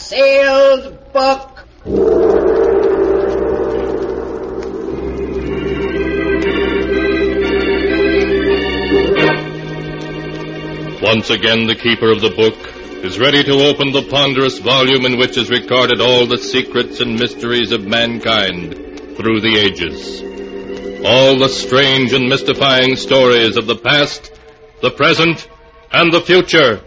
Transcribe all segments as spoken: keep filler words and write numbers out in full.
sealed book. Once again, the keeper of the book is ready to open the ponderous volume in which is recorded all the secrets and mysteries of mankind through the ages. All the strange and mystifying stories of the past, the present, and the future.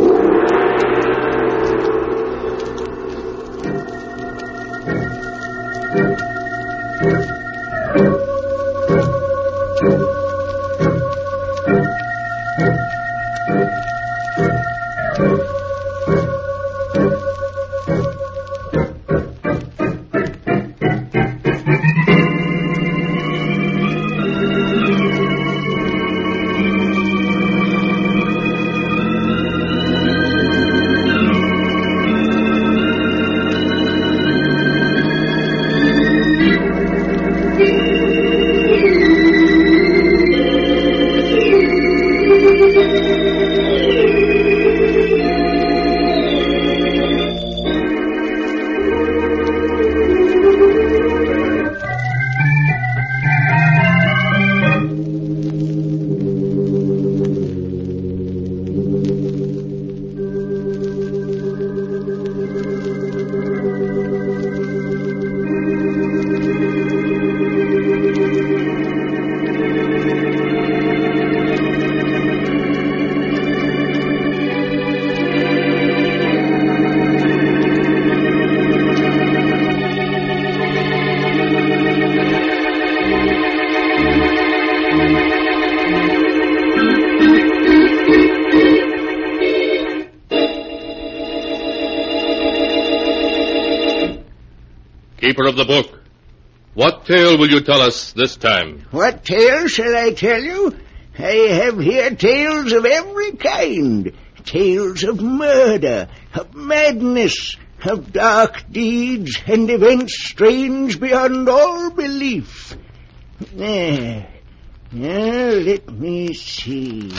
Keeper of the book, what tale will you tell us this time? What tale shall I tell you? I have here tales of every kind. Tales of murder, of madness, of dark deeds, and events strange beyond all belief. There. Now, let me see.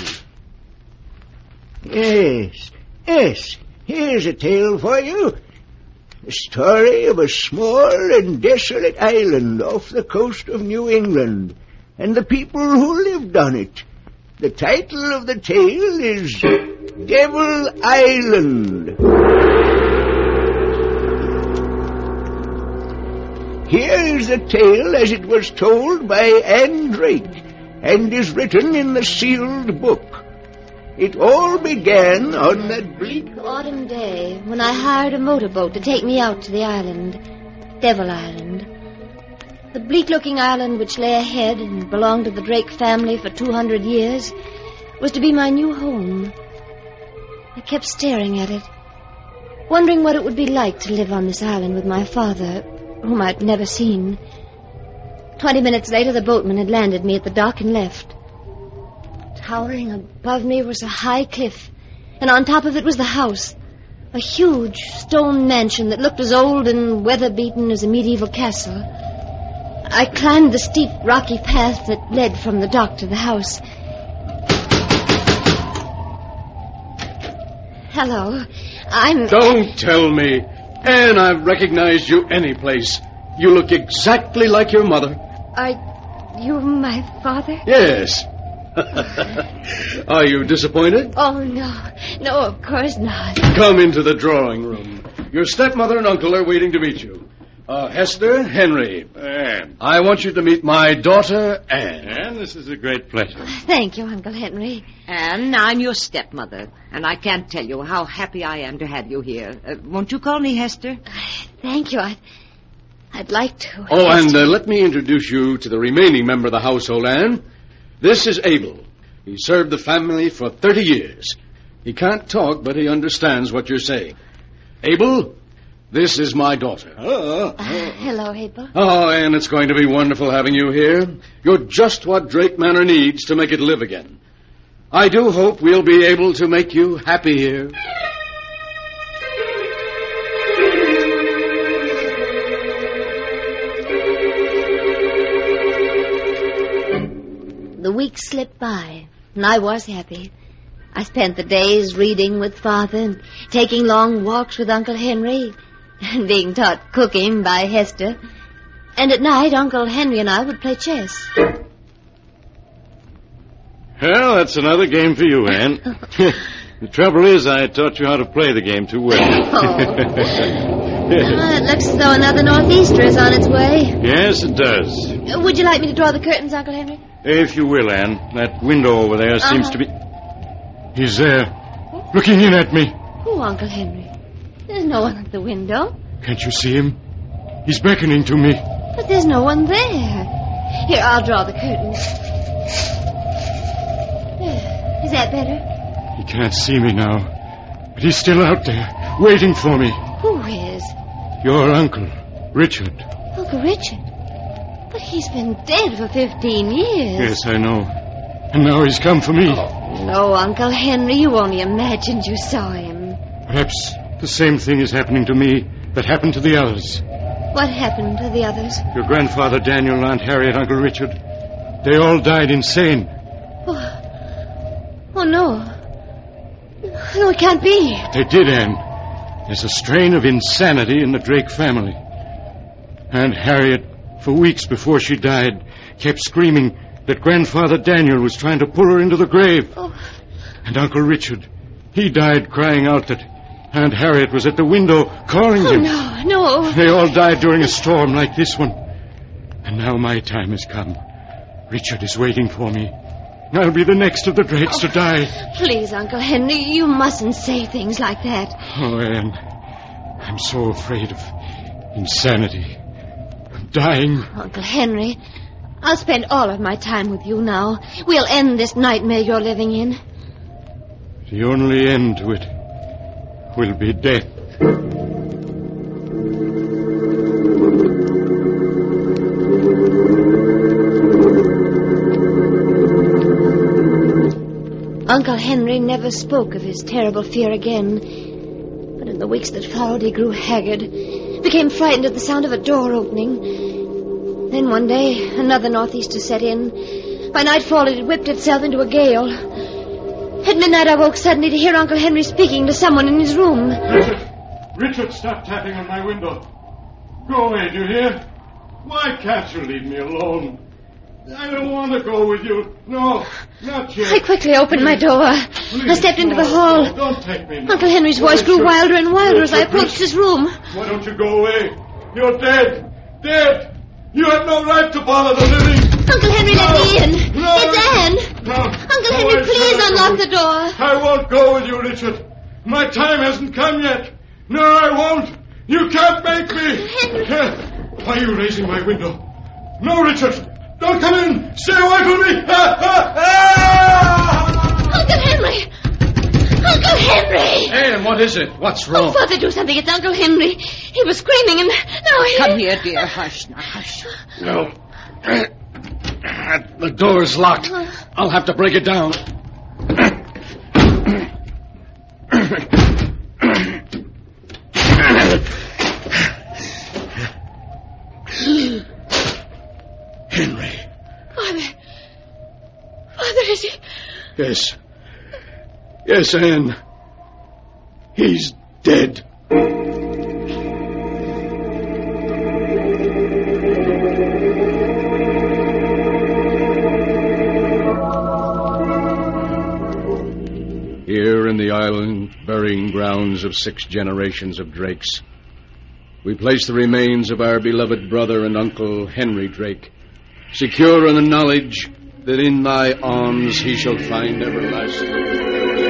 Yes, yes, here's a tale for you. The story of a small and desolate island off the coast of New England, and the people who lived on it. The title of the tale is Devil Island. Here is the tale as it was told by Anne Drake, and is written in the sealed book. It all began on that bleak autumn day when I hired a motorboat to take me out to the island, Devil Island. The bleak-looking island which lay ahead and belonged to the Drake family for two hundred years was to be my new home. I kept staring at it, wondering what it would be like to live on this island with my father, whom I'd never seen. Twenty minutes later, the boatman had landed me at the dock and left. Towering above me was a high cliff, and on top of it was the house, a huge stone mansion that looked as old and weather-beaten as a medieval castle. I climbed the steep, rocky path that led from the dock to the house. Hello, I'm... Don't tell me. Anne, I've recognized you any place. You look exactly like your mother. Are you my father? Yes. Are you disappointed? Oh, no. No, of course not. Come into the drawing room. Your stepmother and uncle are waiting to meet you. Uh, Hester, Henry. Anne. I want you to meet my daughter, Anne. Anne, this is a great pleasure. Thank you, Uncle Henry. Anne, I'm your stepmother, and I can't tell you how happy I am to have you here. Uh, won't you call me Hester? Thank you. I'd, I'd like to. Oh, and uh, let me introduce you to the remaining member of the household, Anne. This is Abel. He served the family for thirty years. He can't talk, but he understands what you're saying. Abel, this is my daughter. Uh, hello, Abel. Oh, Anne, it's going to be wonderful having you here. You're just what Drake Manor needs to make it live again. I do hope we'll be able to make you happy here. The weeks slipped by, and I was happy. I spent the days reading with Father and taking long walks with Uncle Henry and being taught cooking by Hester. And at night, Uncle Henry and I would play chess. Well, that's another game for you, Anne. The trouble is I taught you how to play the game too well. Oh. Ah, it looks as though another northeaster is on its way. Yes, it does. Uh, would you like me to draw the curtains, Uncle Henry? If you will, Anne. That window over there Uh-huh. seems to be... He's there, looking in at me. Who, Uncle Henry? There's no one at the window. Can't you see him? He's beckoning to me. But there's no one there. Here, I'll draw the curtains. There. Is that better? He can't see me now, but he's still out there, waiting for me. Who is? Your uncle, Richard. Uncle Richard? But he's been dead for fifteen years. Yes, I know. And now he's come for me. Oh, no, Uncle Henry, you only imagined you saw him. Perhaps the same thing is happening to me that happened to the others. What happened to the others? Your grandfather, Daniel, Aunt Harriet, Uncle Richard. They all died insane. Oh, oh no. No, it can't be. They did, Anne. There's a strain of insanity in the Drake family. Aunt Harriet, for weeks before she died, kept screaming that Grandfather Daniel was trying to pull her into the grave. Oh. And Uncle Richard, he died crying out that Aunt Harriet was at the window calling Oh, him. no, no. They all died during a storm like this one. And now my time has come. Richard is waiting for me. I'll be the next of the Drakes to die. Please, Uncle Henry, you mustn't say things like that. Oh, Anne, I'm so afraid of insanity. I'm dying. Uncle Henry, I'll spend all of my time with you now. We'll end this nightmare you're living in. The only end to it will be death. Uncle Henry never spoke of his terrible fear again. But in the weeks that followed, he grew haggard, became frightened at the sound of a door opening. Then one day, another northeaster set in. By nightfall, it had whipped itself into a gale. At midnight, I woke suddenly to hear Uncle Henry speaking to someone in his room. Richard! Richard, stop tapping on my window. Go away, do you hear? Why can't you leave me alone? I don't want to go with you. No, not yet. I quickly opened my door. I stepped into the hall. No, don't take me now. Uncle Henry's voice grew wilder and wilder as I approached his room. Why don't you go away? You're dead. Dead. You have no right to bother the living. Uncle Henry, No. let me in. No. It's Anne. No. Uncle No, Henry, I please shan't unlock go. the door. I won't go with you, Richard. My time hasn't come yet. No, I won't. You can't make me. Henry. Why are you raising my window? No, Richard. Don't come in. Stay away from me. Uncle Henry! Uncle Henry! Anne, what is it? What's wrong? Oh, Father, do something. It's Uncle Henry. He was screaming and now he... Come here, dear. Hush now, hush. No. The door is locked. I'll have to break it down. Henry. Father. Father, is he... Yes. Yes, Anne. He's dead. Here in the island, burying grounds of six generations of Drakes, we place the remains of our beloved brother and uncle, Henry Drake, secure in the knowledge that in thy arms he shall find everlasting.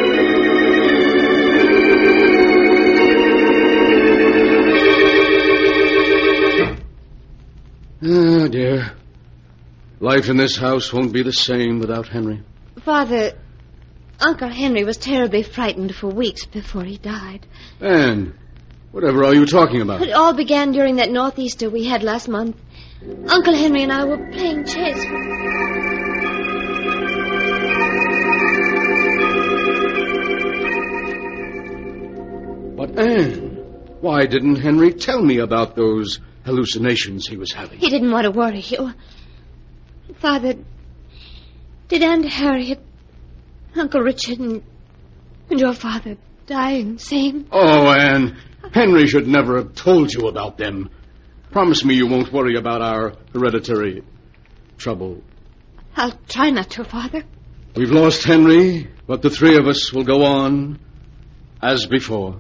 Ah, dear. Life in this house won't be the same without Henry. Father, Uncle Henry was terribly frightened for weeks before he died. Anne, whatever are you talking about? It all began during that northeaster we had last month. Uncle Henry and I were playing chess. But, Anne, why didn't Henry tell me about those hallucinations he was having? He didn't want to worry you. Father, did Aunt Harriet, Uncle Richard, and And your father dying, same. Oh, Anne, Henry should never have told you about them. Promise me you won't worry about our hereditary trouble. I'll try not to, Father. We've lost Henry, but the three of us will go on as before.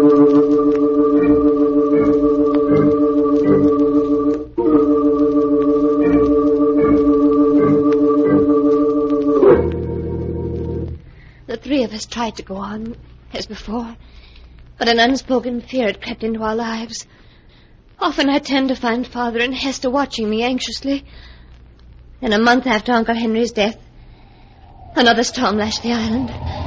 The three of us tried to go on as before, but an unspoken fear had crept into our lives. Often I turned to find Father and Hester watching me anxiously. And a month after Uncle Henry's death, another storm lashed the island.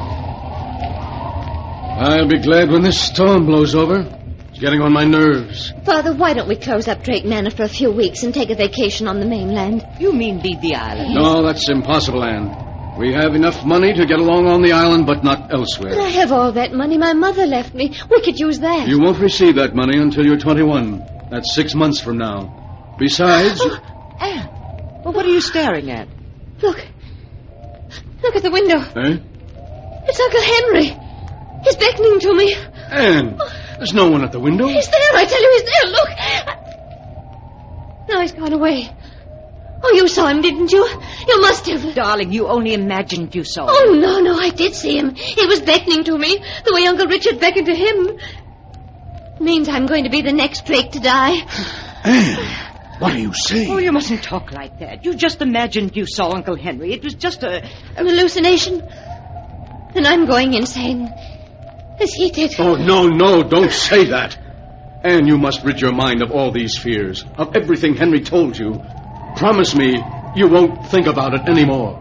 I'll be glad when this storm blows over. It's getting on my nerves. Father, why don't we close up Drake Manor for a few weeks and take a vacation on the mainland? You mean leave the island? No, that's impossible, Anne. We have enough money to get along on the island, but not elsewhere. But I have all that money my mother left me. We could use that. You won't receive that money until you're twenty-one. That's six months from now. Besides... Oh, Anne, well, what are you staring at? Look. Look at the window. Eh? It's Uncle Henry. He's beckoning to me. Anne, there's no one at the window. He's there, I tell you, he's there. Look. Now he's gone away. Oh, you saw him, didn't you? You must have. Darling, you only imagined you saw him. Oh, no, no, I did see him. He was beckoning to me, the way Uncle Richard beckoned to him. Means I'm going to be the next Drake to die. Anne, what are you saying? Oh, you mustn't talk like that. You just imagined you saw Uncle Henry. It was just a... An hallucination. And I'm going insane. As he did. Oh, no, no, don't say that. Anne, you must rid your mind of all these fears, of everything Henry told you. Promise me you won't think about it anymore.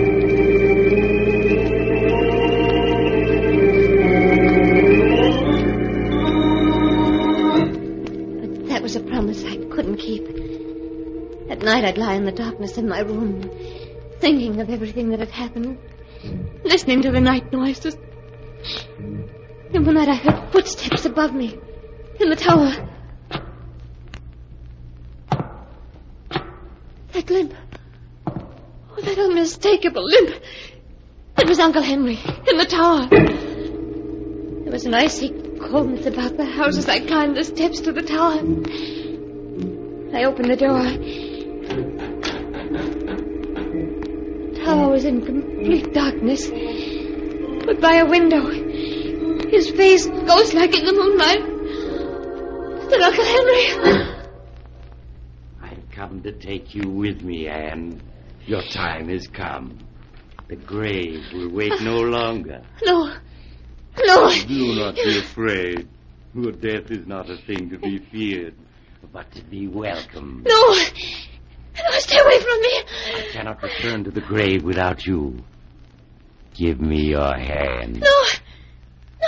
But that was a promise I couldn't keep. At night I'd lie in the darkness in my room, thinking of everything that had happened, listening to the night noises. And one night I heard footsteps above me, in the tower. That limp. Oh, that unmistakable limp. It was Uncle Henry, in the tower. There was an icy coldness about the house as I climbed the steps to the tower. I opened the door. The tower was in complete darkness. But by a window, his face ghost-like in the moonlight, stood Uncle Henry. I've come to take you with me, Anne. Your time has come. The grave will wait no longer. No. No. Do not be afraid. Your death is not a thing to be feared, but to be welcomed. No. No, stay away from me. I cannot return to the grave without you. Give me your hand. No. No.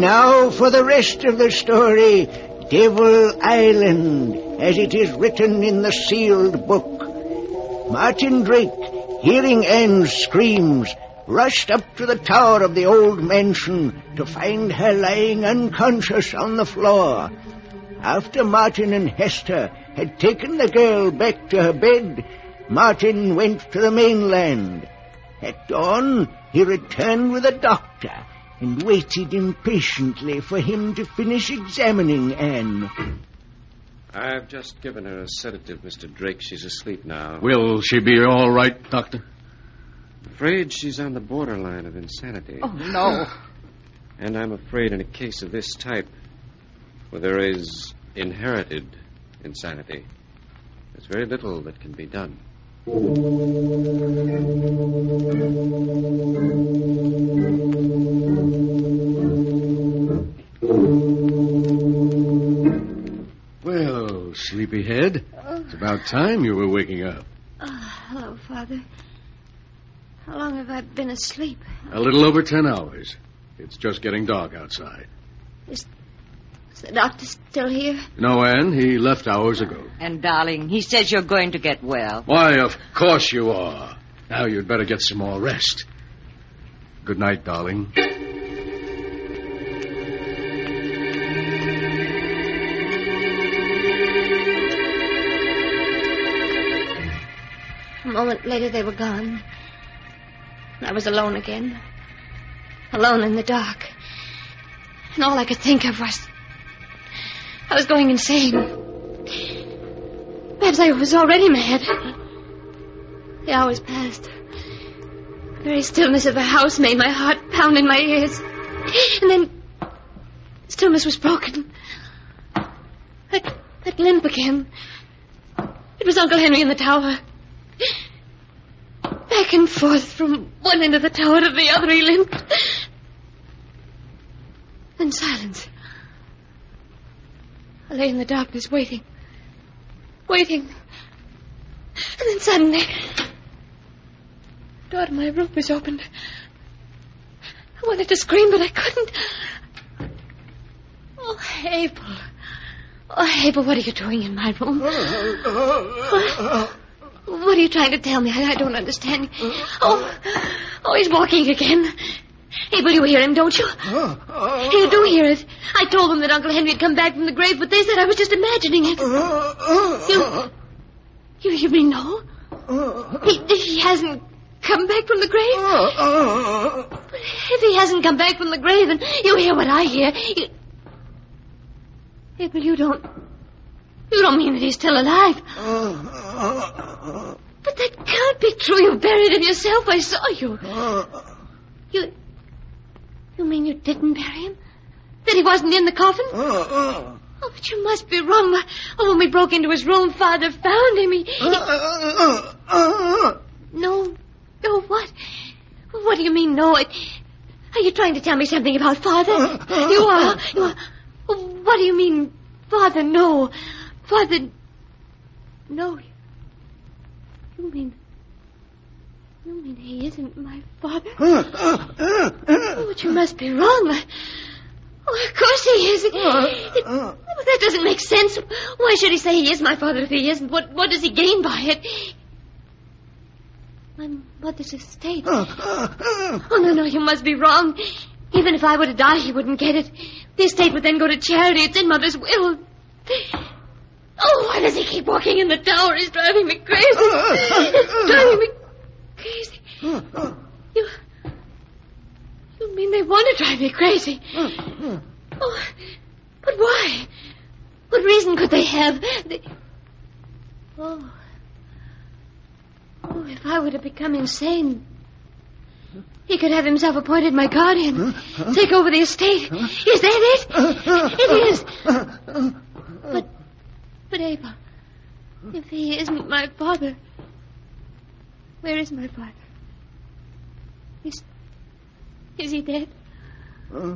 now for the rest of the story, Devil Island, as it is written in the sealed book. Martin Drake, hearing Anne's screams, rushed up to the tower of the old mansion to find her lying unconscious on the floor. After Martin and Hester had taken the girl back to her bed, Martin went to the mainland. At dawn, he returned with a doctor and waited impatiently for him to finish examining Anne. I've just given her a sedative, Mister Drake. She's asleep now. Will she be all right, Doctor? I'm afraid she's on the borderline of insanity. Oh, no. And I'm afraid in a case of this type, where there is inherited insanity, there's very little that can be done. Well, sleepyhead, it's about time you were waking up. Oh, hello, Father. How long have I been asleep? A little over ten hours. It's just getting dark outside. Is, is the doctor still here? No, Anne. He left hours ago. And, darling, he says you're going to get well. Why, of course you are. Now you'd better get some more rest. Good night, darling. A moment later, they were gone. I was alone again. Alone in the dark. And all I could think of was... I was going insane. Perhaps I was already mad. The hours passed. The very stillness of the house made my heart pound in my ears. And then... the stillness was broken. That, that limp again. It was Uncle Henry in the tower. Back and forth from one end of the tower to the other he limped. Then silence. I lay in the darkness waiting. Waiting. And then suddenly... the door to my room was opened. I wanted to scream, but I couldn't. Oh, Abel. Oh, Abel, what are you doing in my room? What? What are you trying to tell me? I, I don't understand. Oh, oh, he's walking again. Abel, you hear him, don't you? You do hear it. I told them that Uncle Henry had come back from the grave, but they said I was just imagining it. You, you, you mean no? He, he hasn't come back from the grave? But if he hasn't come back from the grave, and you hear what I hear, you... Abel, you don't... You don't mean that he's still alive. But that can't be true. You buried him yourself. I saw you. You... You mean you didn't bury him? That he wasn't in the coffin? Oh, but you must be wrong. Oh, when we broke into his room, Father found him. He... he... No. No, what? What do you mean, no? Are you trying to tell me something about Father? You are. You are. What do you mean, Father? No. Father... No. You mean... You mean he isn't my father? Oh, but you must be wrong. Oh, of course he is. It, it, that doesn't make sense. Why should he say he is my father if he isn't? What, what does he gain by it? My mother's estate. Oh, no, no, you must be wrong. Even if I were to die, he wouldn't get it. The estate would then go to charity. It's in Mother's will. Oh, why does he keep walking in the tower? He's driving me crazy. He's driving me crazy. You... You mean they want to drive me crazy? Oh, but why? What reason could they have? They... Oh. Oh, if I were to become insane, he could have himself appointed my guardian, take over the estate. Is that it? It is. But, but Abel, if he isn't my father, where is my father? Is, is he dead? You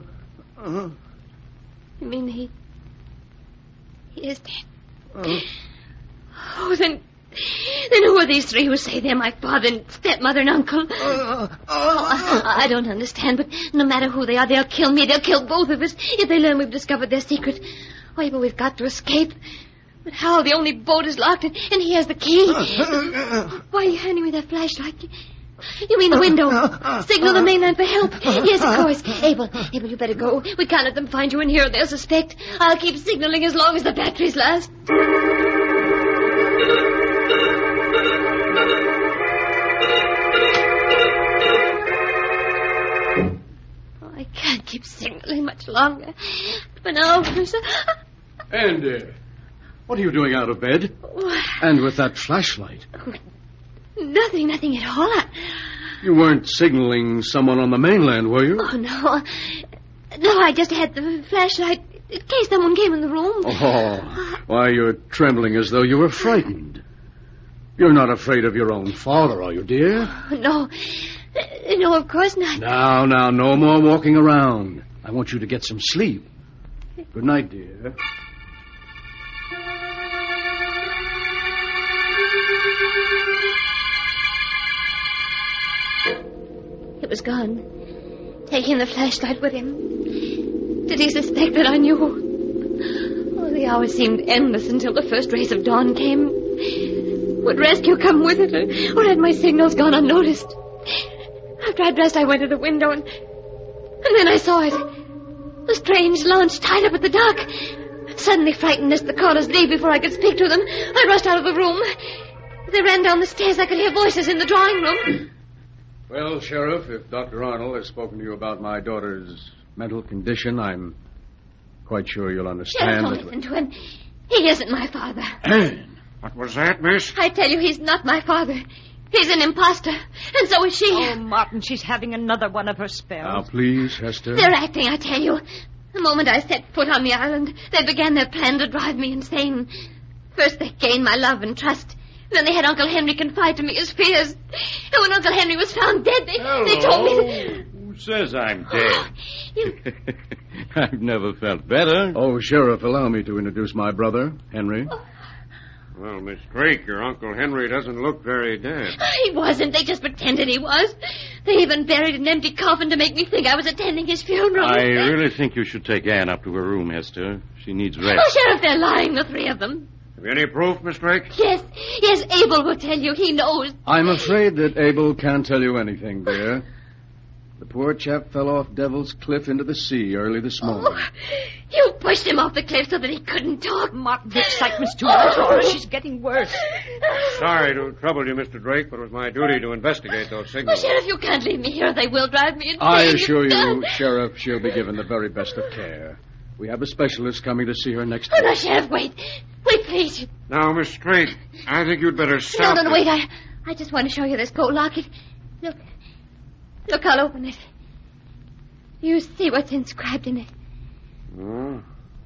mean he, he is dead? Oh, then, Then who are these three who say they're my father and stepmother and uncle? Uh, uh, Oh, I, I don't understand, but no matter who they are, they'll kill me. They'll kill both of us if they learn we've discovered their secret. Oh, but we've got to escape. But how? The only boat is locked, and, and he has the key. Why are you handing me that flashlight? You mean the window? Signal the mainland for help. Yes, of course. Abel, Abel, you better go. We can't let them find you in here or they'll suspect. I'll keep signaling as long as the batteries last. Oh, I can't keep signaling much longer. For now, And, uh, what are you doing out of bed? And with that flashlight? Nothing, nothing at all. I... You weren't signaling someone on the mainland, were you? Oh, no. No, I just had the flashlight in case someone came in the room. Oh, why, you're trembling as though you were frightened. You're not afraid of your own father, are you, dear? No. No, of course not. Now, now, no more walking around. I want you to get some sleep. Good night, dear. He was gone, taking the flashlight with him. Did he suspect that I knew? Oh, the hours seemed endless until the first rays of dawn came. Would rescue come with it, or, or had my signals gone unnoticed? After I dressed, I went to the window, and, and then I saw it. A strange launch tied up at the dock. Suddenly frightened as the callers leave before I could speak to them, I rushed out of the room. As they ran down the stairs, I could hear voices in the drawing room. Well, Sheriff, if Doctor Arnold has spoken to you about my daughter's mental condition, I'm quite sure you'll understand. Sheriff, don't that... listen to him. He isn't my father. Anne, what was that, miss? I tell you, he's not my father. He's an imposter, and so is she. Oh, Martin, she's having another one of her spells. Now, please, Hester. They're acting, I tell you. The moment I set foot on the island, they began their plan to drive me insane. First, they gained my love and trust. Then they had Uncle Henry confide to me his fears. And when Uncle Henry was found dead, they, they told me that... Who says I'm dead? You... I've never felt better. Oh, Sheriff, allow me to introduce my brother, Henry. Oh. Well, Miss Drake, your Uncle Henry doesn't look very dead. He wasn't. They just pretended he was. They even buried an empty coffin to make me think I was attending his funeral. I really think you should take Anne up to her room, Hester. She needs rest. Oh, Sheriff, they're lying, the three of them. Have you any proof, Miss Drake? Yes, yes, Abel will tell you. He knows. I'm afraid that Abel can't tell you anything, dear. The poor chap fell off Devil's Cliff into the sea early this morning. Oh, you pushed him off the cliff so that he couldn't talk. Martin, the excitement's too much for her. She's getting worse. Sorry to trouble you, Mister Drake, but it was my duty to investigate those Oh, signals. Sheriff, you can't leave me here. They will drive me insane. I assure It's you, done. Sheriff, she'll be given the very best of care. We have a specialist coming to see her next Oh, no, week. Sheriff, wait. Wait, please. Now, Miss Drake, I think you'd better No, stop. no, no, this. wait. I, I just want to show you this gold locket. Look. Look, I'll open it. You see what's inscribed in it. Oh.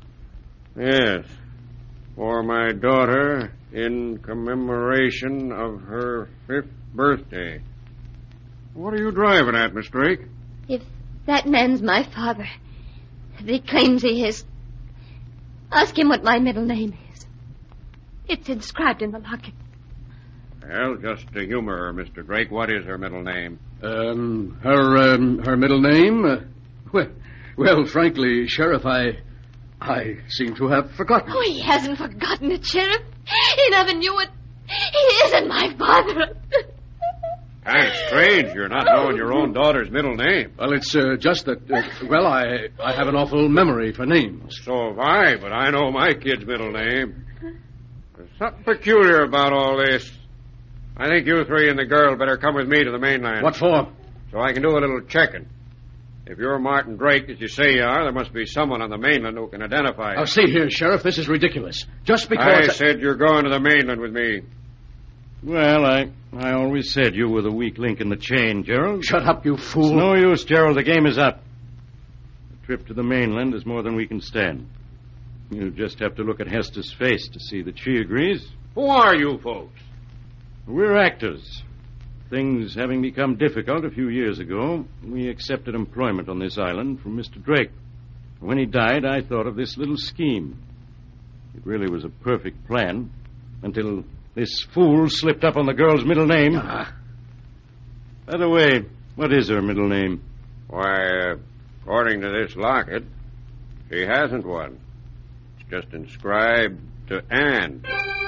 Yes. For my daughter, in commemoration of her fifth birthday. What are you driving at, Miss Drake? If that man's my father, if he claims he is, ask him what my middle name is. It's inscribed in the locket. Well, just to humor her, Mister Drake, what is her middle name? Um, her, um, her middle name? Uh, well, well, frankly, Sheriff, I, I seem to have forgotten. Oh, he hasn't forgotten it, Sheriff. He never knew it. He isn't my father. Kind of strange you're not knowing your own daughter's middle name. Well, it's uh, just that, uh, well, I, I have an awful memory for names. So have I, but I know my kid's middle name. There's something peculiar about all this. I think you three and the girl better come with me to the mainland. What for? So I can do a little checking. If you're Martin Drake, as you say you are, there must be someone on the mainland who can identify you. Now, see here, Sheriff, this is ridiculous. Just because... I said you're going to the mainland with me. Well, I I always said you were the weak link in the chain, Gerald. Shut up, you fool. It's no use, Gerald. The game is up. The trip to the mainland is more than we can stand. You just have to look at Hester's face to see that she agrees. Who are you folks? We're actors. Things having become difficult a few years ago, we accepted employment on this island from Mister Drake. When he died, I thought of this little scheme. It really was a perfect plan until This fool slipped up on the girl's middle name. Ah. By the way, what is her middle name? Why, uh, according to this locket, she hasn't one. It's just inscribed to Anne.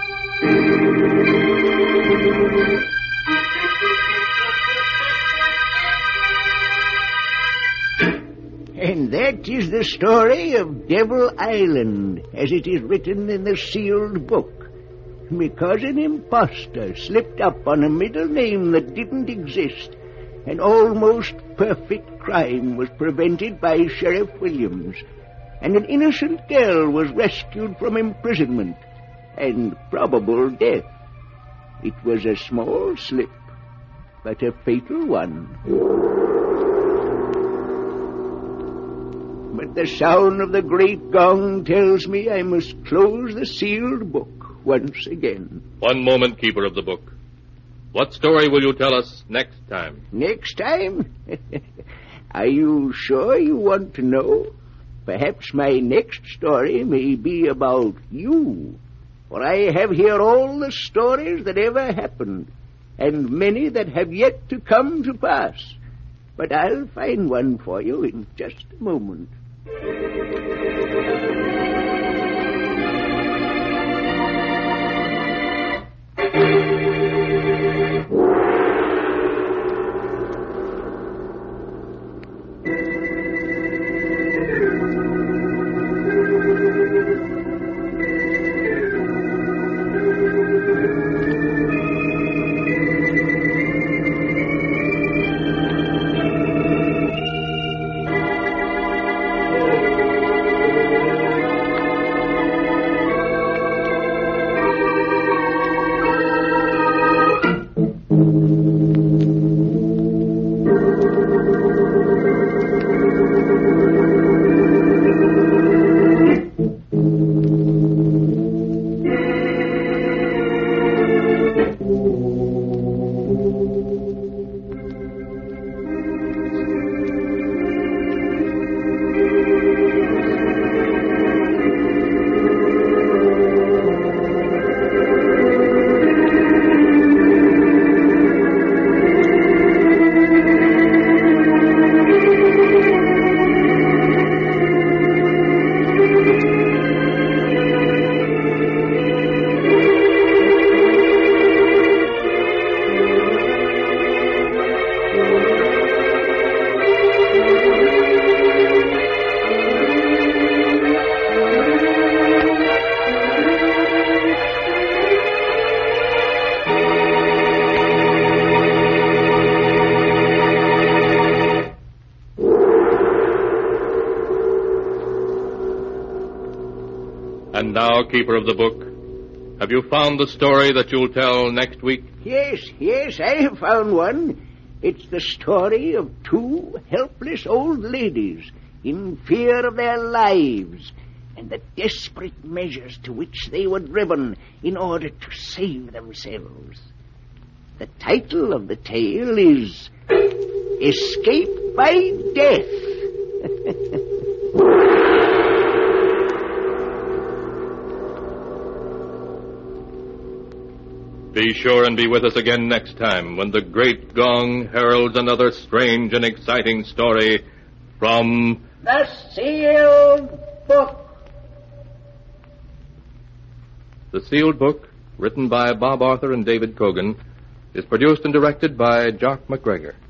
And that is the story of Devil Island, as it is written in the sealed book. Because an impostor slipped up on a middle name that didn't exist, an almost perfect crime was prevented by Sheriff Williams, and an innocent girl was rescued from imprisonment and probable death. It was a small slip, but a fatal one. But the sound of the great gong tells me I must close the sealed book once again. One moment, Keeper of the Book. What story will you tell us next time? Next time? Are you sure you want to know? Perhaps my next story may be about you. For I have here all the stories that ever happened, and many that have yet to come to pass. But I'll find one for you in just a moment. And now, Keeper of the Book, have you found the story that you'll tell next week? Yes, yes, I have found one. It's the story of two helpless old ladies in fear of their lives and the desperate measures to which they were driven in order to save themselves. The title of the tale is Escape by Death. Be sure and be with us again next time when the great gong heralds another strange and exciting story from The Sealed Book. The Sealed Book, written by Bob Arthur and David Cogan, is produced and directed by Jock McGregor.